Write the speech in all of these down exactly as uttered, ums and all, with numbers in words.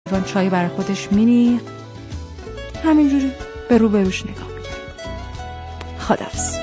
چای برای خودش مینی همینجوری به رو بروش نگاه میکنه. خداحافظ.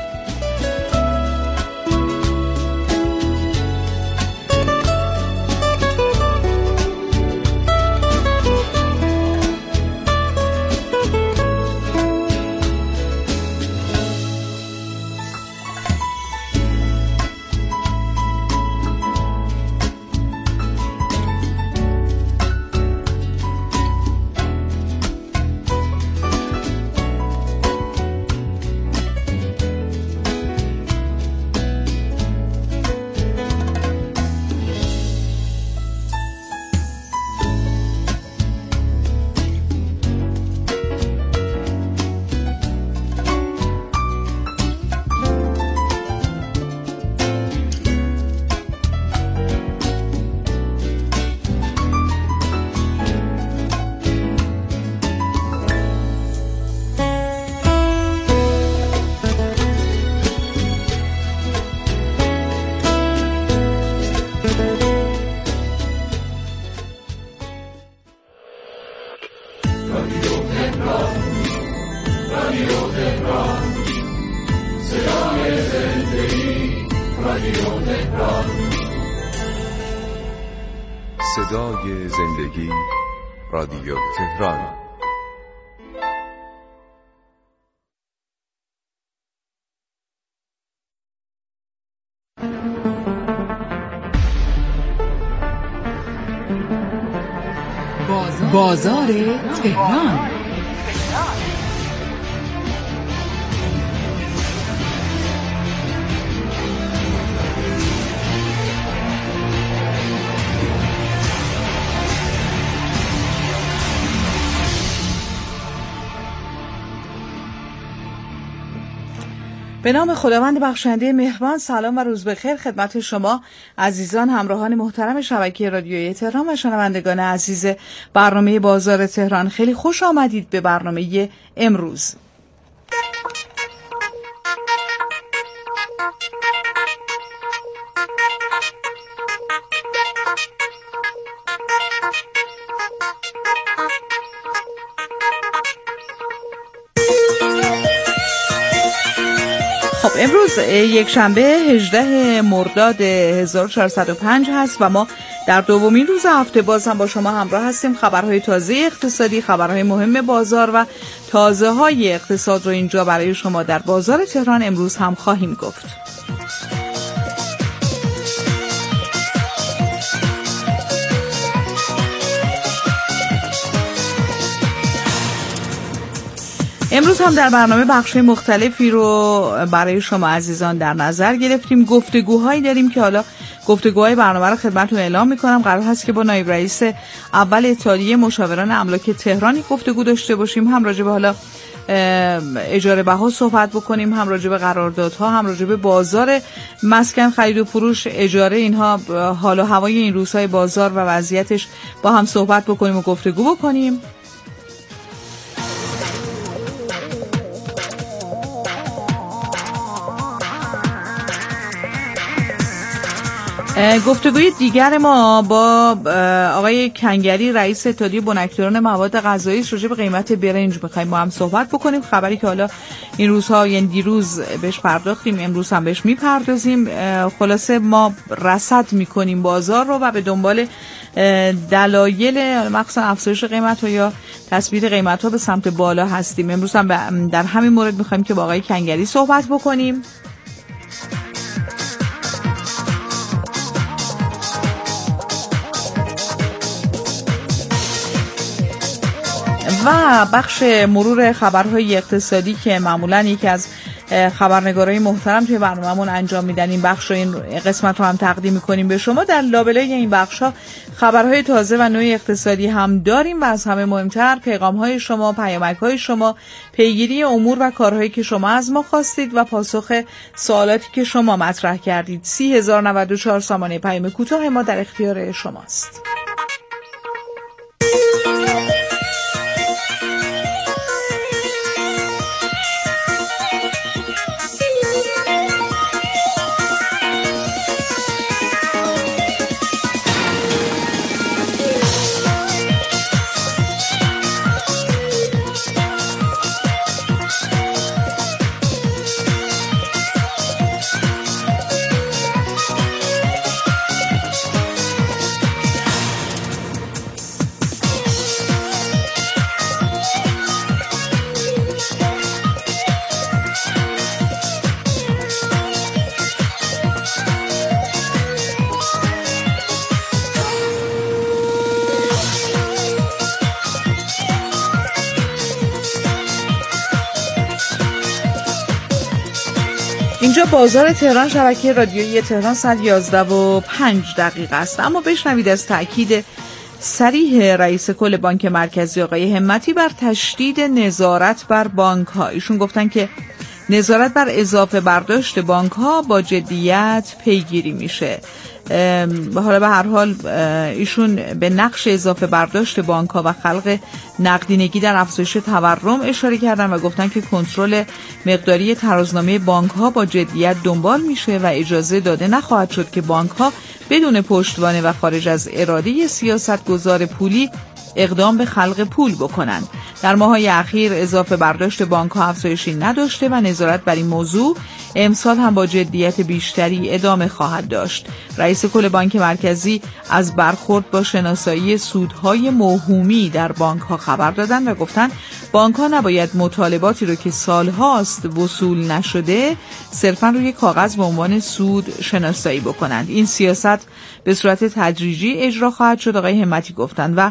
صدای زندگی، رادیو تهران. بازار تهران. به نام خداوند بخشنده مهربان. سلام و روز بخیر خدمت شما عزیزان همراهان محترم شبکه رادیویی تهران و شنوندگان عزیز برنامه بازار تهران. خیلی خوش آمدید به برنامه امروز. خب امروز یک شنبه هجدهم مرداد هزار و چهارصد و پنج هست و ما در دومین روز هفته باز هم با شما همراه هستیم. خبرهای تازه اقتصادی، خبرهای مهم بازار و تازه های اقتصاد رو اینجا برای شما در بازار تهران امروز هم خواهیم گفت. امروز هم در برنامه بخش‌های مختلفی رو برای شما عزیزان در نظر گرفتیم. گفتگوهایی داریم که حالا گفتگوهای برنامه رو خدمتتون اعلام می‌کنم. قرار هست که با نایب رئیس اول اتحادیه مشاوران املاک تهران گفتگو داشته باشیم، هم راجع به حالا اجاره بها صحبت بکنیم، هم راجع به قراردادها، هم راجع به بازار مسکن، خرید و فروش، اجاره، اینها حال و هوای این روزهای بازار و وضعیتش با هم صحبت بکنیم و گفتگو بکنیم. گفتگوی دیگر ما با آقای کنگری رئیس اتحادیه بنکداران مواد غذایی راجع به قیمت برنج می‌خوایم با هم صحبت بکنیم. خبری که حالا این روزها یعنی دیروز بهش پرداختیم، امروز هم بهش میپردازیم. خلاصه ما رصد میکنیم بازار رو و به دنبال دلایل مخصوصا افزایش قیمت ها یا تثبیت قیمت ها به سمت بالا هستیم. امروز هم در همین مورد می‌خوایم که با آقای کنگری صحبت بکنیم. و بخش مرور خبرهای اقتصادی که معمولاً یکی از خبرنگارای محترم توی برنامه‌مون انجام میدن، این بخش رو، این قسمت رو هم تقدیم می‌کنیم به شما. در لابلای این بخش‌ها خبرهای تازه و نوع اقتصادی هم داریم و از همه مهمتر پیغام‌های شما، پیامک‌های شما، پیگیری امور و کارهایی که شما از ما خواستید و پاسخ سوالاتی که شما مطرح کردید. سی هزار و نود و چهار سامانه پیام کوتاه ما در اختیار شماست. اینجا بازار تهران، شبکه رادیویی تهران، ساعت یازده و پنج دقیقه است. اما بشنوید از تأکید صریح رئیس کل بانک مرکزی آقای همتی بر تشدید نظارت بر بانک ها. ایشون گفتن که نظارت بر اضافه برداشت بانک ها با جدیت پیگیری میشه. حالا به هر حال ایشون به نقش اضافه برداشت بانک ها و خلق نقدینگی در افزایش تورم اشاره کردن و گفتن که کنترل مقداری ترازنامه بانک ها با جدیت دنبال میشه و اجازه داده نخواهد شد که بانک ها بدون پشتوانه و خارج از اراده سیاستگزار پولی اقدام به خلق پول بکنند. در ماه‌های اخیر اضافه برداشت بانک‌ها افزایشی نداشته و نظارت بر این موضوع امسال هم با جدیت بیشتری ادامه خواهد داشت. رئیس کل بانک مرکزی از برخورد با شناسایی سودهای موهومی در بانک‌ها خبر دادند و گفتند بانک‌ها نباید مطالباتی رو که سالهاست وصول نشده صرفاً روی کاغذ به عنوان سود شناسایی بکنند. این سیاست به صورت تدریجی اجرا خواهد شد، آقای همتی گفتند، و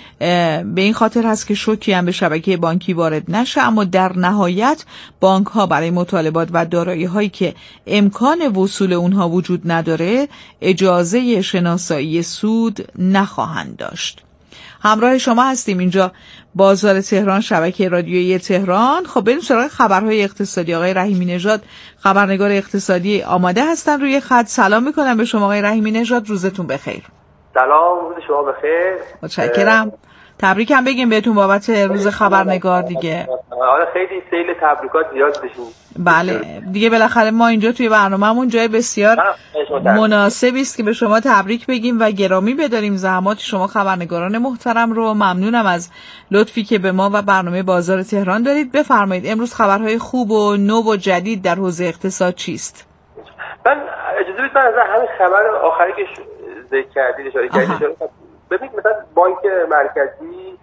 به این خاطر هست که شوکی هم به شبکه بانکی وارد نشه، اما در نهایت بانک ها برای مطالبات و دارایی هایی که امکان وصول اونها وجود نداره اجازه شناسایی سود نخواهند داشت. همراه شما هستیم اینجا بازار تهران، شبکه رادیویی تهران. خب بریم سراغ خبرهای اقتصادی. آقای رحیمی نژاد، خبرنگار اقتصادی، آماده هستن روی خط. سلام میکنم به شما آقای رحیمی نژاد، روزتون بخیر. سلام، روز شما بخیر. متشکرم. تبریک هم بگیم بهتون بابت روز خبرنگار دیگه. آره خیلی سیل تبریکات زیاد بشین. بله دیگه بالاخره ما اینجا توی برنامه‌مون جای بسیار مناسبی است که به شما تبریک بگیم و گرامی بداریم زحمات شما خبرنگاران محترم رو. ممنونم از لطفی که به ما و برنامه بازار تهران دارید. بفرمایید امروز خبرهای خوب و نو و جدید در حوزه اقتصاد چیست؟ من اجازه بدید من از همین خبر آخری که ذکر کردید اشاره کردید ببینید مثلا بانک مرکزی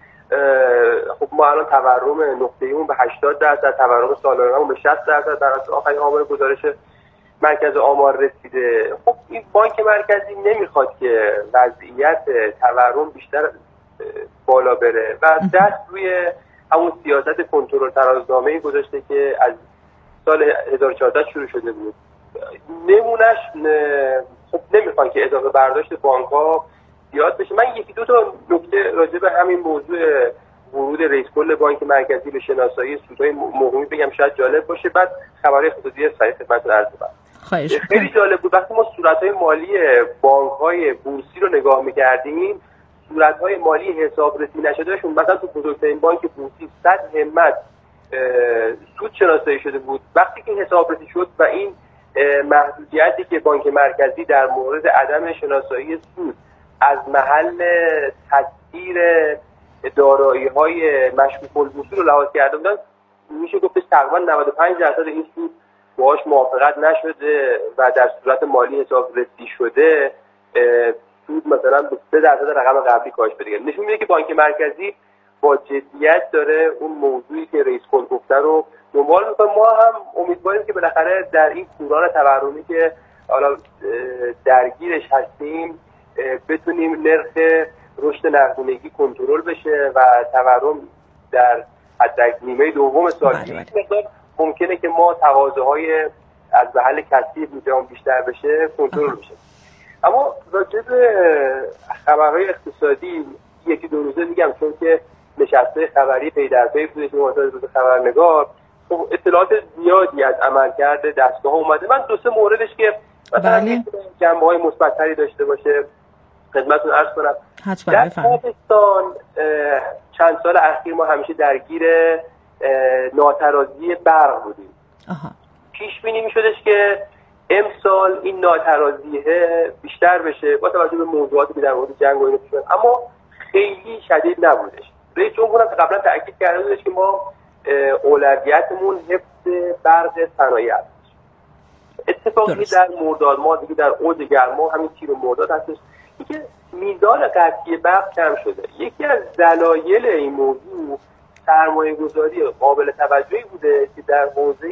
خب ما الان تورم نقطه‌ایمون به هشتاد درصد، تورم سالانه‌مون به شصت درصد در اساس آخرین آمار گزارش مرکز آمار رسیده. خب این بانک مرکزی نمیخواد که وضعیت تورم بیشتر بالا بره و دست روی همون سیاست کنترل ترازنامه‌ای گذاشته که از سال هزار و چهارصد شروع شده بود. نمونهش خب نمیخوان که اضافه برداشت بانک‌ها زیاد بشه. من یکی دو تا نکته راجع به همین موضوع ورود رئیس کل بانک مرکزی به شناسایی سودهای موهومی بگم، شاید جالب باشه. بعد خبرهای اقتصادی سریع خدمتتون عرض کنم. خواهش می‌کنم. خیلی جالب بود وقتی ما صورت‌های مالی بانک‌های بورسی رو نگاه می‌کردیم، صورت‌های مالی حسابرسی نشدهشون مثلا تو بزرگترین بانک بورسی صد همت سود شناسایی شده بود. وقتی که حسابرسی شد و این محدودیتی که بانک مرکزی در مورد عدم شناسایی سود از محل تسعیر دارایی‌های مشکوک الوصول رو لحاظ کرده بودن، میشه گفتش تقریبا نود و پنج درصد این سود باهاش موافقت نشده و در صورت مالی حسابرسی شده سود مثلا به سه درصد رقم قبلی کاهش پیدا کرده. نشون میده که بانک مرکزی با جدیت داره اون موضوعی که رئیس کل گفته رو دنبال میکنه. ما هم امیدواریم که بالاخره در این کوران تورمی که حالا درگیرش هستیم بتونیم نرخ رشد نقدینگی کنترل بشه و تورم در حد نیمه دوم سال یک مقدار ممکنه که ما تقاضاهای از محل کسب میجام بیشتر بشه کنترل بشه. اما راجع به خبرهای اقتصادی یکی دو روزه میگم، چون که نشسته خبری پی در پی بوده که واسه روز خبرنگار خب اطلاعات زیادی از عملکرد دستگاه اومده. من دو سه موردش که مثلا جنبه‌های مثبت‌تری داشته باشه خدمتتون عرض کنم. در پاکستان چند سال اخیر ما همیشه درگیر ناترازی برق بودیم. آها. پیش بینی می‌شدش که امسال این ناترازیه بیشتر بشه با توجه به موضوعاتی که در مورد جنگ و اینا شد، اما خیلی شدید نبودش. رئیس جمهور هم قبلا تاکید کرده بودش که ما اولویتمون حفظ برق صنایع است. اتفاقی در مرداد ما دیگه در اوج گرما همین تیر مرداد هستش که میزان قطعی برق کم شده. یکی از دلایل این موضوع سرمایه گذاری قابل توجهی بوده که در حوزه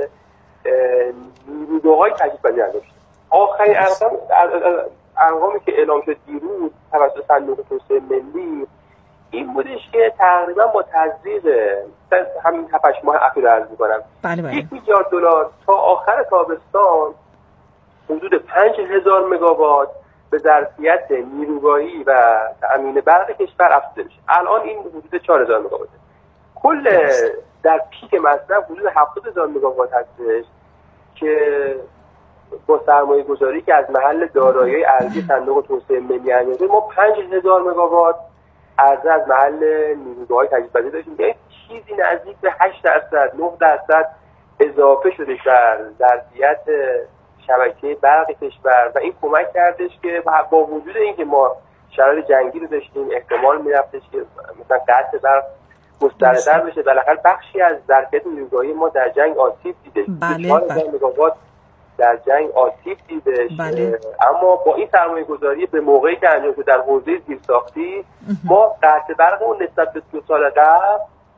نیرودوهای تجدید پذیر انجام شده. آخرین ارقامی که اعلام شد دیروز توسط صندوق توسعه ملی این این بودش که تقریبا با تزریق همین هفت ماه اخیر عرض می‌کنم بله بله. یک میلیارد دلار تا آخر تابستان حدود پنج هزار مگاوات به ظرفیت نیروگاهی و تأمین برق کشور افزوده میشه. الان این حدود چهار هزار مگاواته. کل در پیک مصرف حدود هفتاد هزار مگاوات هستش که با سرمایه گذاری که از محل دارایی ارزی صندوق توسعه ملی انجام شده، ما پنج هزار مگاوات عرضه از محل نیروگاه‌های تجدیدپذیر داشتیم که چیزی نزدیک به هشت درصد نه درصد اضافه شده در ظرفیت شبکه برق کشور و این کمک کردش که با وجود اینکه ما شرایط جنگی رو داشتیم احتمال می‌رفتش که مثلا قطع برق گسترده‌تر بشه، بالاخره بخشی از ظرفیت نیروگاهی ما در جنگ آسیب دیده. بله چهار هزار مگاوات در جنگ آسیب دیده. بله. اما با این سرمایه گذاری به موقعی که انجام شد در حوزه زیرساختی ما قطع برقمون نسبت به دو سال قبل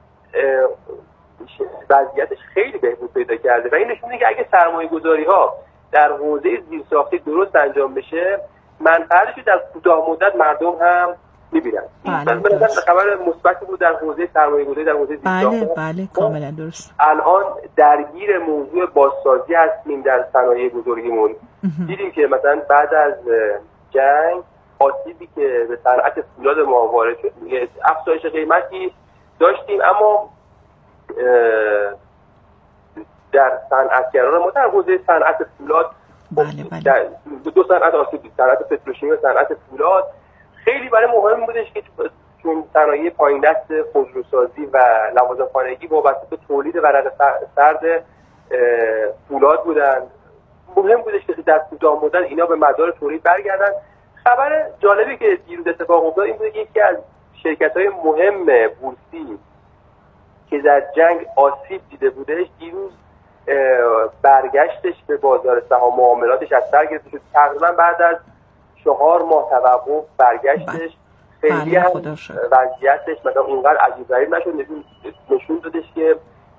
وضعیتش خیلی بهبود پیدا کرده و این نشون میده که اگه سرمایه گذاری ها در حوزه زیرساختی درست انجام بشه منفعتش در کوتاه مدت مردم هم میبینن. بله به نظر خبر مثبتی بود در حوزه سرمایه گذاری در حوزه زیرساخت. بله بله کاملا درست. الان درگیر موضوع بازسازی هستیم در صنایع بزرگیمون. دیدیم که مثلا بعد از جنگ آسیبی که به صنعت فولاد ما وارد شد افزایش قیمتی داشتیم، اما در صنعتگران ما در حوزه صنعت فولاد بله بله. دو صنعت آسیب دید، صنعت پتروشیمی و صنعت فولاد. خیلی برای مهم بودش که چون صنایع پایین دست خودروسازی و لوازم خانگی وابسته به تولید ورق سرد فولاد بودن، مهم بودش که در کوتاه مدت اینا به مدار تولید برگردن. خبر جالبی که دیروز اتفاق افتاد این بود که یکی از شرکت‌های مهم بورسی که در جنگ آسیب دیده بودش دیروز برگشتش به بازار سهام معاملاتش از سر گرفته شد. تقریبا بعد از چهار ماه توقف برگشتش. خیلی هم وضعیتش مثلا اونقدر عجیب غریب نشد، نشون دادش که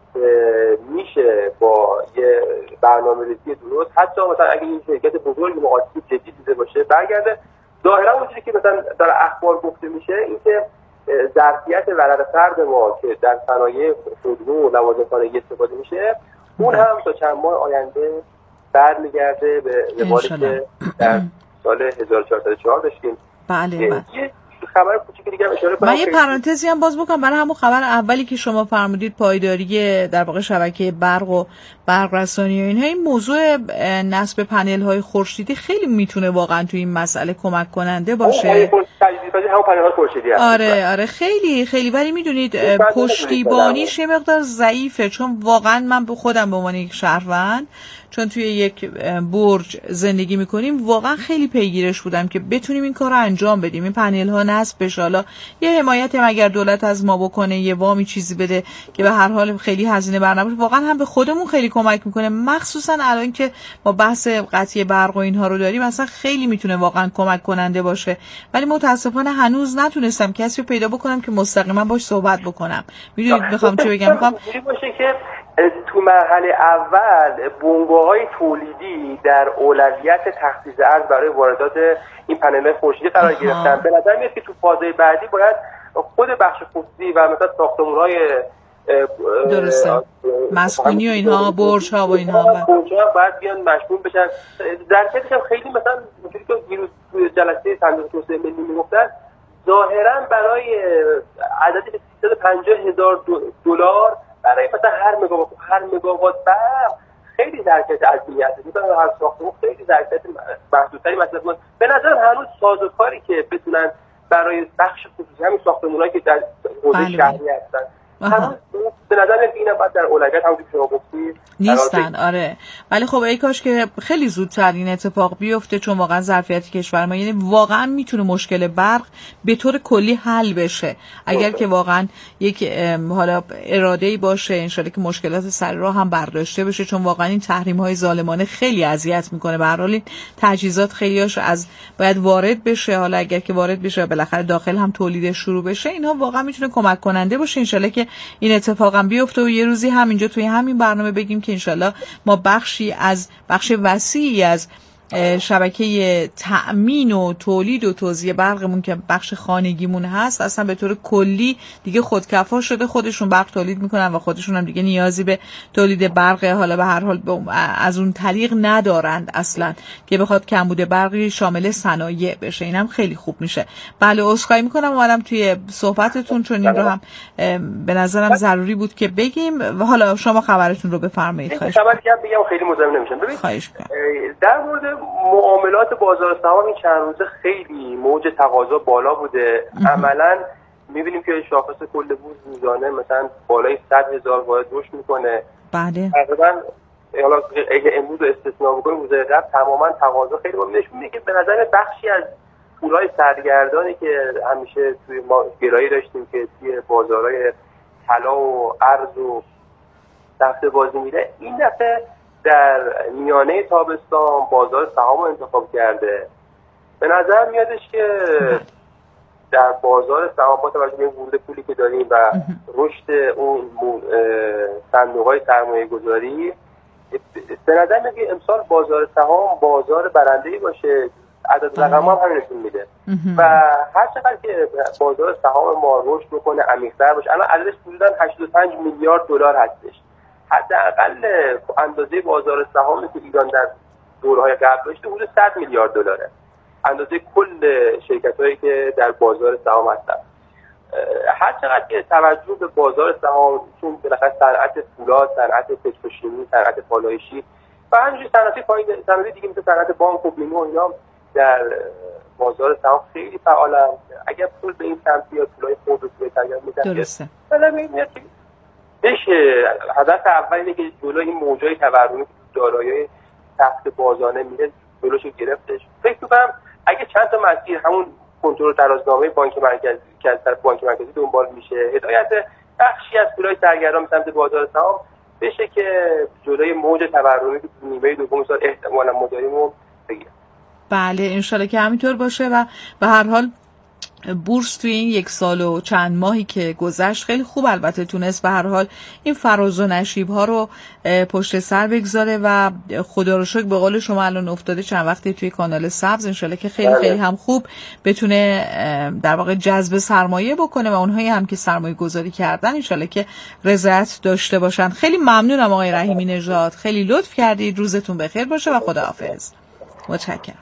میشه با یه برنامه‌ریزی درست حتی مثلا اگه این شرکت بزرگی ما آسیب جدی دیده باشه برگرده. ظاهرا اونجوری که مثلا در اخبار گفته میشه اینکه ظرفیت ورق سرد ما که در صنایع خودرو و لوازم خانگی استفاده میشه اون هم تا چند ماه آینده برمیگرده به روالی که در سال هزار و چهارصد و چهار داشتیم. بله بله. خبر کوچیکی دیگه اشاره کنم. من یه پرانتزی هم باز بکنم برای همون خبر اولی که شما فرمودید پایداری در واقع شبکه برق و برق رسانی و اینها، این موضوع نصب پنل های خورشیدی خیلی میتونه واقعا توی این مسئله کمک کننده باشه. همون پنل های خورشیدی هست. آره آره خیلی خیلی ولی میدونید پشتیبانیش یه مقدار ضعیفه، چون واقعا من به خودم به عنوان یک شهروند چون توی یک برج زندگی میکنیم واقعا خیلی پیگیرش بودم که بتونیم این کار رو انجام بدیم، این پنل ها نصب بشه. حالا یه حمایت هم اگر دولت از ما بکنه، یه وامی چیزی بده که به هر حال خیلی هزینه بر نباشه، واقعا هم به خودمون خیلی کمک میکنه. مخصوصا الان که ما بحث قطعی برق و اینها رو داریم اصلا خیلی میتونه واقعا کمک کننده باشه. ولی متاسفانه هنوز نتونستم کسی رو پیدا بکنم که مستقیما باش صحبت بکنم. میدونید میخوام چه بگم؟ میخوام باشه که تو مرحله اول بنگاه‌های تولیدی در اولویت تخصیص ارز برای واردات این پنل خورشیدی قرار گرفتن. به نظر میاد که تو فازهای بعدی باید خود بخش خصوصی و مثلا ساختمان‌های درسته مسکونی و اینها، برج‌ها و اینها برج‌ها باید بیان مشمول بشن. ظرفیتش هم خیلی مثلا اونجوری که دیروز توی جلسه صندوق توسعه ملی میگفتن ظاهرا برای عددی به سیصد و پنجاه هزار دلار برای مثلا هر مگاوات هر مگاوات برق خیلی ظرفیت عظیمی هست. مثلا هر ساختمان خیلی ظرفیت محدودتری مثلا به نظر هنوز سازوکاری که بتونن برای بخش خصوصی همین ساختمان‌هایی که در حوزه شهری هستن هنوز به نظر میاد اینا بعد در اولویت همونجوری که شما گفتید نیستن. آره ولی خب ای کاش که خیلی زودتر این اتفاق بیفته، چون واقعا ظرفیت کشور ما یعنی واقعا میتونه مشکل برق به طور کلی حل بشه اگر که واقعا یک حالا اراده‌ای باشه، ان شاءالله که مشکلات سر راه هم برداشته بشه، چون واقعا این تحریم‌های ظالمانه خیلی اذیت میکنه. به هر حال این تجهیزات خیلیاش از باید وارد بشه، حالا اگر که وارد بشه بالاخره داخل هم تولیدش شروع بشه، اینها واقعا میتونه کمک کننده باشه. ان شاءالله که این اتفاق هم بیفته و یه روزی همینجا توی همین برنامه بگیم که انشالله ما بخشی از بخش وسیعی از شبکه تأمین و تولید و توزیع برقمون که بخش خانگیمون هست اصلا به طور کلی دیگه خودکفا شده، خودشون برق تولید میکنن و خودشون هم دیگه نیازی به تولید برق حالا به هر حال از اون طریق ندارند اصلا که بخواد کمبود برقی شامل صنایع بشه. اینم خیلی خوب میشه. بله عذرخواهی میکنم اومدم توی صحبتتون چون این رو هم به نظرم ضروری بود که بگیم و حالا شما خبرتون رو بفرمایید. خواهش خبری که بگم خیلی مزاحم نمیشم. ببینید خواهش میکنم. در مورد معاملات بازار سهام این چند روزه خیلی موج تقاضا بالا بوده. عملاً می‌بینیم که شاخص کل بورس روزانه مثلا بالای صد هزار واحد رشد میکنه. بله. تقریباً حالا اگه امروز رو استثنا بکنیم روز قبل تماماً تقاضا خیلی بالا نشون میده که به نظر بخشی از پولای سرگردانی که همیشه توی ما گرایی داشتیم که توی بازارهای طلا و ارز و دفعه بازی میره، این دفعه در میانه تابستان بازار سهام رو انتخاب کرده. به نظر میادش که در بازار سهام با توجه به این ورود پولی که داریم و رشد اون صندوق‌های سرمایه گذاری، به نظر میاد که امسال بازار سهام بازار برنده‌ای باشه. عدد رقم هم همین نشون میده و هر چقدر که بازار سهام ما رشد بکنه عمیق‌تر باشه، الان عددش حدوداً هشتاد و پنج میلیارد دلار هستش. حداقل اندازه بازار سهامی که ایران در دوره‌های قبل داشته حدود صد میلیارد دلاره، اندازه کل شرکت‌هایی که در بازار سهام هستن. هر چقدر که توجه به بازار سهام، چون بالاخره صنعت فولاد، صنعت پتروشیمی، صنعت پالایشی و همینجوری صنعت پایین صنعت دیگه مثل صنعت بانک و بیمه و اینا در بازار سهام خیلی فعالن. اگر پول به این سمت یا پولای خود رو توی تغییر میدن درسته. بشه هدف اول اینه که جلوی این موجای تورمی که دارایی تحت بازانه میره جلوشو گرفتش. فکر می‌کنم اگه چند تا مسیر همون کنترل ترازنامه بانک مرکزی که از طرف بانک مرکزی دنبال میشه، هدایت بخشی از پولای سرگردان سمت بازار سهام بشه که جلوی موج تورمی که نیمه دوم سال احتمالاً ما داریم رو بگیره. بله انشالله که همینطور باشه و به هر حال بورس توی این یک سال و چند ماهی که گذشت خیلی خوب البته تونست به هر حال این فراز و نشیب ها رو پشت سر بگذاره و خدا رو شکر به قول شما الان افتاده چند وقتی توی کانال سبز، انشالله که خیلی خیلی هم خوب بتونه در واقع جذب سرمایه بکنه و اونهایی هم که سرمایه گذاری کردن انشالله که رضایت داشته باشن. خیلی ممنونم آقای رحیمی نژاد، خیلی لطف کردید. روزتون بخیر باشه و خداحافظ. متشکرم.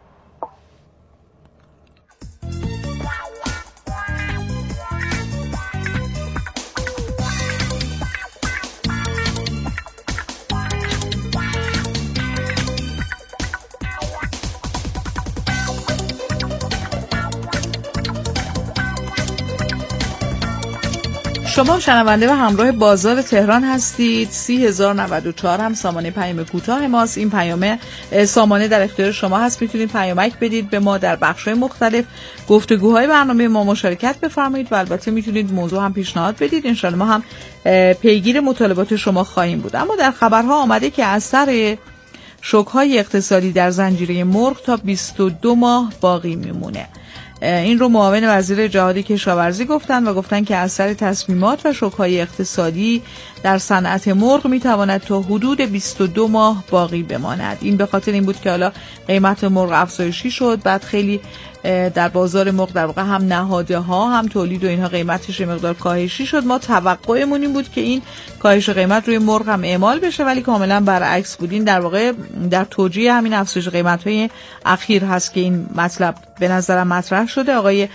شما شنونده و همراه بازار تهران هستید. سی هزار و نود و چهار هم سامانه پیام کوتاه ماست. این پیام سامانه در اختیار شما هست، میتونید پیامک بدید به ما در بخش‌های مختلف گفتگوهای برنامه ما مشارکت بفرمایید و البته میتونید موضوع هم پیشنهاد بدید. انشالله ما هم پیگیر مطالبات شما خواهیم بود. اما در خبرها آمده که اثر شوک‌های اقتصادی در زنجیره مرغ تا بیست و دو ماه باقی میمونه. این رو معاون وزیر جهادی کشاورزی گفتن و گفتن که اثر تصمیمات و شوک‌های اقتصادی در صنعت مرغ میتواند تا حدود بیست و دو ماه باقی بماند. این به خاطر این بود که حالا قیمت مرغ افزایشی شد، بعد خیلی در بازار مرغ در واقع هم نهاده ها هم تولید و اینها قیمتش مقدار کاهشی شد. ما توقعمون این بود که این کاهش قیمت روی مرغ هم اعمال بشه ولی کاملا برعکس بود. این در واقع در توجیه همین افزایش قیمت‌های اخیر هست که این مطلب به نظرم مطرح شده. آقای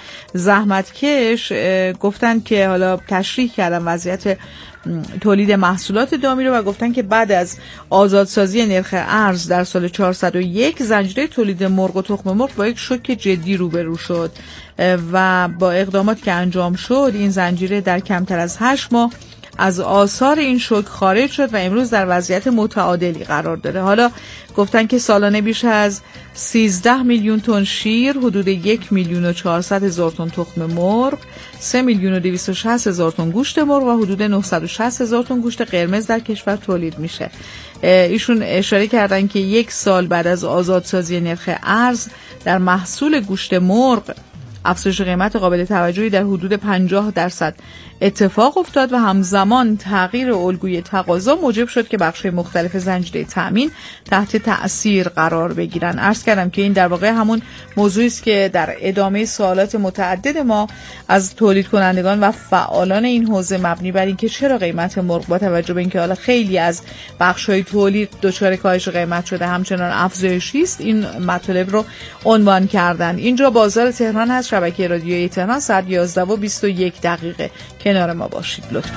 زحمتکش گفتن که حالا تشریح کردن وضعیت تولید محصولات دامی رو و گفتن که بعد از آزادسازی نرخ ارز در سال چهارصد و یک زنجیره تولید مرغ و تخم مرغ با یک شوک جدی روبرو شد و با اقداماتی که انجام شد این زنجیره در کمتر از هشت ماه از آثار این شوک خارج شد و امروز در وضعیت متعادلی قرار داره. حالا گفتن که سالانه بیش از سیزده میلیون تن شیر، حدود یک میلیون و چهارصد هزار تن تخم مرغ، سه میلیون و دویست و شصت هزار تن گوشت مرغ و حدود نهصد و شصت هزار تن گوشت قرمز در کشور تولید میشه. ایشون اشاره کردن که یک سال بعد از آزادسازی نرخ ارز در محصول گوشت مرغ افزایش قیمت قابل توجهی در حدود پنجاه درصد اتفاق افتاد و همزمان تغییر الگوی تقاضا موجب شد که بخش‌های مختلف زنجیره تأمین تحت تأثیر قرار بگیرن. عرض کردم که این در واقع همون موضوعی است که در ادامه سوالات متعدد ما از تولید کنندگان و فعالان این حوزه مبنی بر اینکه چرا قیمت مرغ با توجه به اینکه حالا خیلی از بخش‌های تولید دچار کاهش قیمت شده همچنان افزایشی است، این مطالب رو عنوان کردن. اینجا بازار تهران هست، شبکه رادیویی تهران، ساعت یازده و بیست و یک دقیقه. کنار ما باشید لطفاً.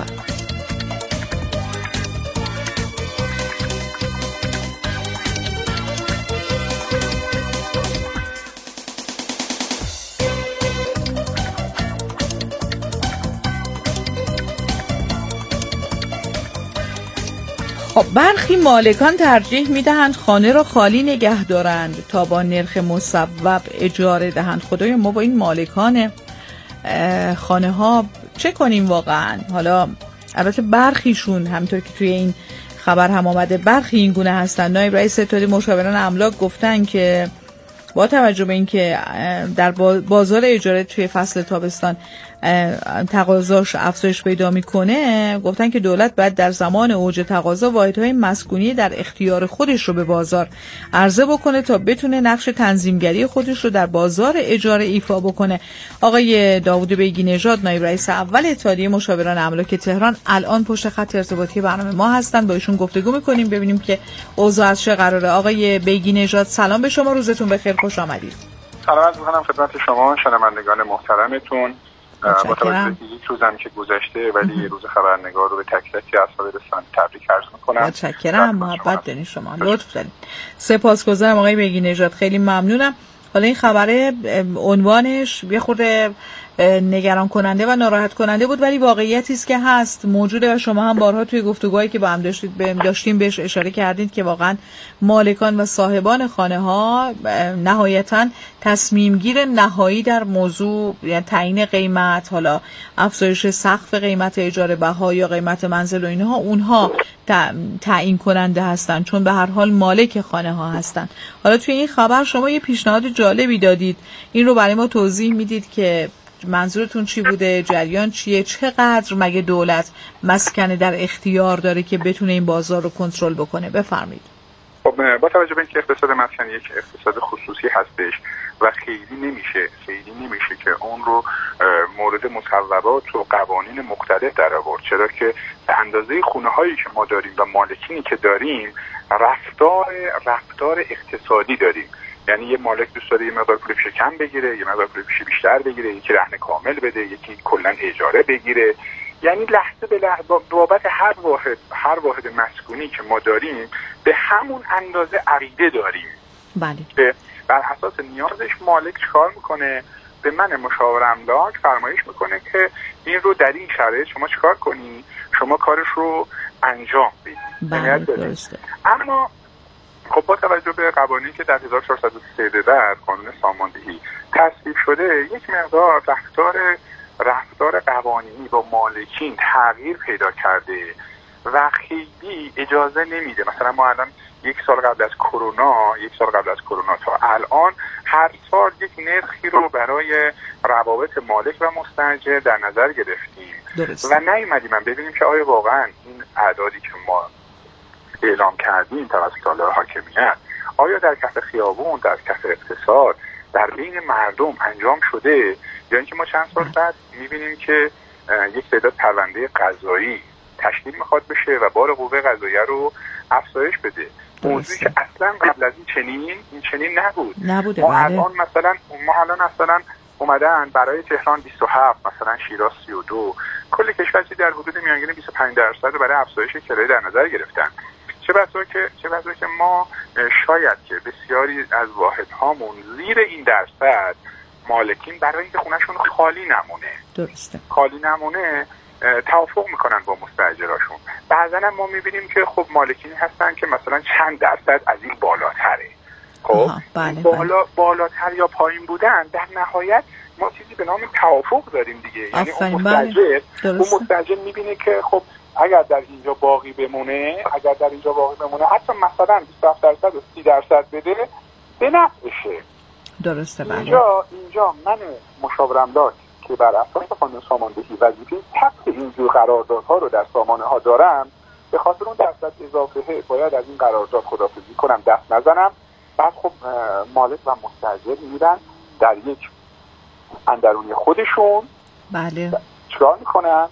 خب برخی مالکان ترجیح میدهند خانه را خالی نگه دارند تا با نرخ مصوب اجاره دهند. خدایا ما با این مالکان خانه ها چه کنیم واقعا؟ حالا البته برخیشون همونطور که توی این خبر هم آمده برخی این گونه هستن. نایب رئیس اتحادیه مشاوران املاک گفتن که با توجه به اینکه در بازار اجاره توی فصل تابستان تقاضاش افزایش پیدا میکنه، گفتن که دولت باید در زمان اوج تقاضا واحدهای مسکونی در اختیار خودش رو به بازار عرضه بکنه تا بتونه نقش تنظیمگری خودش رو در بازار اجاره ایفا بکنه. آقای داوود بیگی نژاد نایب رئیس اول اتحادیه مشاوران املاک تهران الان پشت خط ارتباطی برنامه ما هستن، با ایشون گفتگو میکنیم ببینیم که اوضاع از چه قراره. آقای بیگی نژاد سلام به شما، روزتون بخیر، خوش آمدید. سلام عرض می‌کنم خدمت شما شنوندگان محترمتون. با توجه به یک روزم که گذشته ولی روز خبرنگار رو به تک تک اصحاب رسانه تبریک عرض می‌کنم. متشکرم، محبت دارین شما، لطف دارین. سپاسگزارم آقای بیگی نژاد، خیلی ممنونم. حالا این خبره عنوانش یه خورده نگران کننده و ناراحت کننده بود ولی واقعیتی است که هست، موجوده و شما هم بارها توی گفتگوهایی که با هم داشتید داشتیم بهش اشاره کردید که واقعا مالکان و صاحبان خانه ها نهایتا تصمیم گیر نهایی در موضوع یعنی تعیین قیمت، حالا افزایش سقف قیمت اجاره بها یا قیمت منزل و اینها، اونها تعیین کننده هستن چون به هر حال مالک خانه ها هستن. حالا توی این خبر شما یه پیشنهاد جالبی دادید، این رو برای ما توضیح میدید که منظورتون چی بوده، جریان چیه، چقدر مگه دولت مسکن در اختیار داره که بتونه این بازار رو کنترل بکنه؟ بفرمایید. خب با توجه به اینکه اقتصاد مسکن یک اقتصاد خصوصی هستش و خیلی نمیشه خیلی نمیشه که اون رو مورد مصوبات و قوانین مختلف در آورد، چرا که به اندازه خونه هایی که ما داریم و مالکینی که داریم رفتار رفتار اقتصادی داریم. یعنی یه مالک دوست داره یه مقدار پول پیش کم بگیره، یه مقدار پول پیش بیشتر بگیره، یکی رهن کامل بده، یکی کلا اجاره بگیره. یعنی لحظه به لحظه بابت هر واحد هر واحد مسکونی که ما داریم به همون اندازه عقیده داریم. بله. به بر اساس نیازش مالک چیکار میکنه؟ به من مشاور املاک فرمایش میکنه که این رو در این شرایط شما چیکار کنی؟ شما کارش رو انجام بدید. بله درسته. اما خب با توجه به قوانینی که در هزار و چهارصد و سه در قانون ساماندهی تصویب شده، یک مقدار رفتار رفتار قوانینی با مالکین تغییر پیدا کرده و خیلی اجازه نمیده. مثلا ما الان یک سال قبل از کرونا یک سال قبل از کرونا تا الان هر سال یک نرخی رو برای روابط مالک و مستاجر در نظر گرفتیم درست. و نیومدیم من ببینیم که آیا واقعا این اعدادی که ما اعلام کردیم توسط سالار حاکمیت آیا در کف خیابون، در کف اقتصاد، در بین مردم انجام شده، یا اینکه ما چند سال بعد میبینیم که یک تعداد پرونده قضایی تشکیل میخواد بشه و بار قوه قضاییه رو افزایش بده. موضوعی که اصلا قبل از این چنین این چنین نبود. نبوده. ما بله. الان مثلا ما الان مثلا اومدن برای تهران بیست و هفت، مثلا شیراز سی و دو، کل کشور در حدود میانگین بیست و پنج درصد رو برای افزایش کرایه در نظر گرفتن. چه بسا که چه بسا که ما شاید که بسیاری از واحدهامون زیر این درصد مالکین برای اینکه خونه‌شون خالی نمونه درسته خالی نمونه توافق میکنن با مستاجراشون. بعضا ما میبینیم که خب مالکینی هستن که مثلا چند درصد از این بالاتره. خب بله بالا بله. بالاتر یا پایین بودن در نهایت ما چیزی به نام توافق داریم دیگه. یعنی اون مستاجر اون مستاجر میبینه که خب اگر در اینجا باقی بمونه اگر در اینجا باقی بمونه حتی مثلا بیست و هفت درصد و سی درصد بده به نفعشه. درسته. بله. اینجا اینجا من مشاور املاک که بر اساس قانون ساماندهی وظیفه ثبت اینجور قراردادها رو در سامانه ها دارم، به خاطر اون درصد اضافه باید از این قرارداد خداحافظی کنم، دست نزنم. بعد خب مالک و مستاجر میرن در یک اندرونی خودشون بله چرا میکنن؟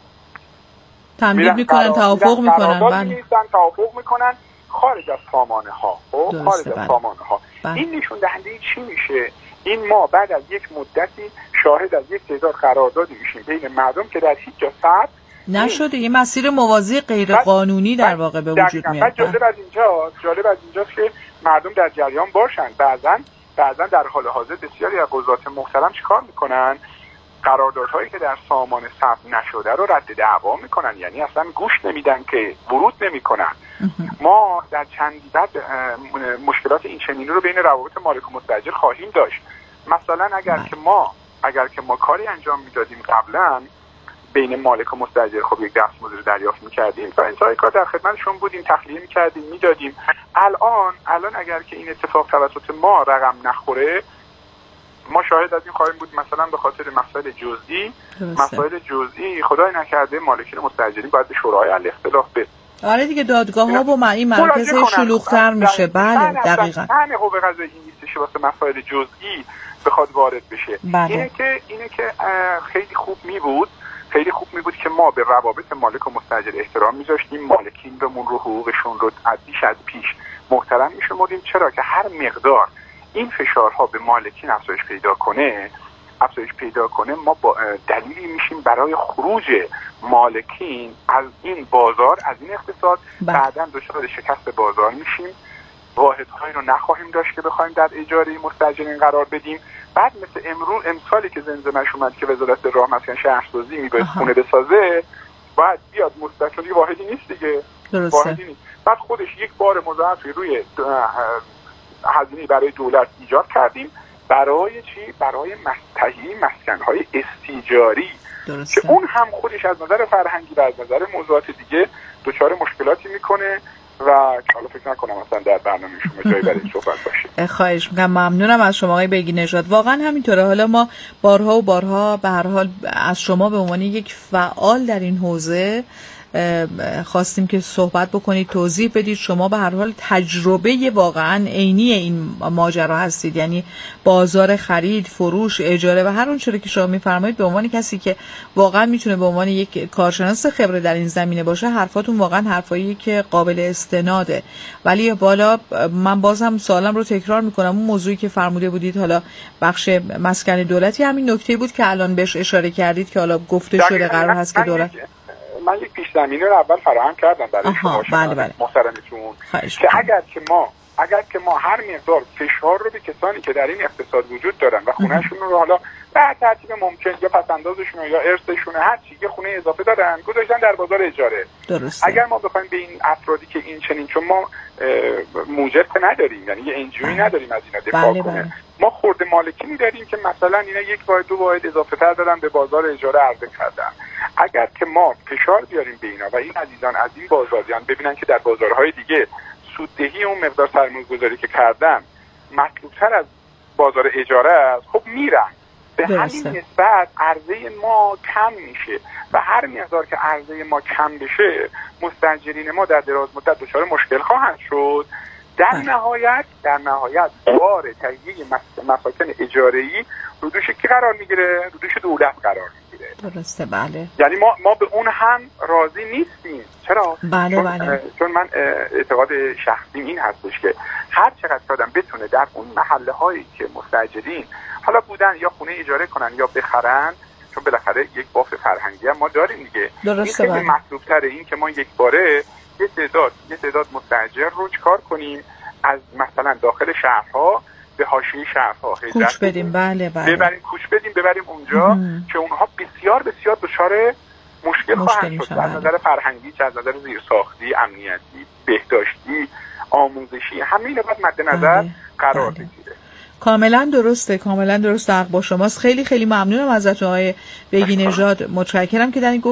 تمدید میکنن، توافق میکنن، بله توافق میکنن خارج از سامانه ها. خب خارج از سامانه ها. این نشون دهنده چی میشه؟ این ما بعد از یک مدتی شاهد از یک تعداد قراردادی میشیم بین مردم که در هیچ جا ثبت نشده، یه مسیر موازی غیر قانونی در واقع به وجود میاد. جالب از اینجا جالب از اینجاست که مردم در جریان باشن. بعضن بعضن در حال حاضر بسیاری از قضات محترم چیکار میکنن؟ قراردادهایی که در سامانه ثبت نشده رو رد دعوا میکنن، یعنی اصلا گوش نمیدن که ورود نمیکنن. ما در چندی بعد مشکلات این چنینی رو بین روابط مالک و مستاجر خواهیم داشت. مثلا اگر که ما اگر که ما کاری انجام میدادیم قبلا بین مالک و مستاجر، خب یک دستمزد رو دریافت میکردیم و انتهای کار در خدمتشون بودیم، تخلیه میکردیم، میدادیم. الان الان اگر که این اتفاق توسط ما رقم نخوره، ما شاهد از این خواهیم بود مثلا به خاطر مسائل جزئی مسائل جزئی خدای نکرده مالکین مستاجرین باید به شورای حل اختلاف به آره دیگه دادگاه ها و این مراکز شلوغ‌تر میشه. بله دقیقاً. همین حقوق قضایی نیستش واسه مسائل جزئی بخواد وارد بشه. بله. اینه که اینه که خیلی خوب می بود خیلی خوب می بود که ما به روابط مالک و مستاجر احترام میذاشتیم، مالکین بهمون رو حقوقشون رو از بیش از پیش محترم میشمردیم. چرا که هر مقدار این فشارها به مالکین افزایش پیدا کنه افزایش پیدا کنه ما با دلیلی میشیم برای خروج مالکین از این بازار، از این اقتصاد. بعداً دچار شکست بازار میشیم، واحدهایی رو نخواهیم داشت که بخوایم در اجاره مستاجرین قرار بدیم. بعد مثل امروز امسالی که زمزمه‌اش اومد که وزارت راه مسکن شهرسازی میگه خونه بسازه، بعد بیاد مستاجری واحدی نیست دیگه، واحدی نیست. بعد خودش یک بار مضاعفی روی هزینه برای دولت ایجاد کردیم. برای چی؟ برای تهیه مسکن‌های استیجاری درسته. که اون هم خودش از نظر فرهنگی و از نظر موضوعات دیگه دچار مشکلاتی میکنه و حالا فکر نکنم مثلا در برنامه شما جایی برای صحبت باشه. خواهش میکنم. ممنونم از شما آقای بیگی نژاد. واقعا همینطوره. حالا ما بارها و بارها به هر حال از شما به عنوان یک فعال در این حوزه خواستیم که صحبت بکنید، توضیح بدید. شما به هر حال تجربه واقعا عینی این ماجرا هستید، یعنی بازار خرید، فروش، اجاره و هر اون چیزی که شما میفرمایید به عنوان کسی که واقعا میتونه به عنوان یک کارشناس خبره در این زمینه باشه، حرفاتون واقعا حرفایی که قابل استناده. ولی بالا من بازم سوالم رو تکرار میکنم، اون موضوعی که فرموده بودید حالا بخش مسکن دولتی، همین نکته بود که الان بهش اشاره کردید که حالا گفته شده قرار هست که دولت من یک پیش زمینه رو اول فراهم کردم برای شما بله بله. محترمتون که اگر که ما اگر که ما هر مقدار فشار رو به کسانی که در این اقتصاد وجود دارن و خونهشون رو حالا به ترتیب ممکن یا پسندازشون یا ارثشون هر چی یه خونه اضافه دارن گذاشتن در بازار اجاره، درسته. اگر ما بخوایم به این افرادی که این چنین، چون ما موجب نداریم، یعنی یه انجوی نداریم از اینا دفاع بله کنه بله. ما خورده مالکینی داریم که مثلا اینا یک واحد دو واحد اضافه تر دارن به بازار اجاره عرضه کردن. اگر که ما فشار بیاریم به اینا و این عزیزان از این بازاریان ببینن که در بازارهای دیگه سوددهی اون مقدار سرمایه‌گذاری که کردن مطلوب‌تر از بازار اجاره است، خب میرن. به همین نسبت عرضه ما کم میشه و هر مقدار که عرضه ما کم بشه مستاجرین ما در دراز مدت دچار مشکل خواهند شد. در نهایت در نهایت بار تهیه مساکن اجاره‌ای رو دوش کی قرار میگیره؟ رو دوش دولت قرار میگیره. درسته بله. یعنی ما ما به اون هم راضی نیستیم. چرا؟ بله چون بله. چون من اعتقاد شخصیم این هستش که هر چقدر آدم بتونه در اون محله هایی که مستاجرین حالا بودن یا خونه اجاره کنن یا بخرن، چون بالاخره یک باف فرهنگی هم ما داریم دیگه. درسته این بله. خیلی مطلوب تره این که ما یک باره یه تعداد یه تعداد مستاجر رو چکار کنیم از مثلا داخل شهرها به حاشیه شهرها کوچ بدیم. بله بله. ببریم کوچ بدیم ببریم اونجا مم. که اونها بسیار بسیار دچار مشکل خواهند شد از نظر فرهنگی، چه از نظر زیرساختی، امنیتی، بهداشتی، آموزشی، همه اینا باید مد نظر بله. قرار بگیره. بله. کاملا درسته، کاملا درسته. حق با شماست. خیلی خیلی ممنونم ازتون آقای بیگی نژاد. متشکرم که در این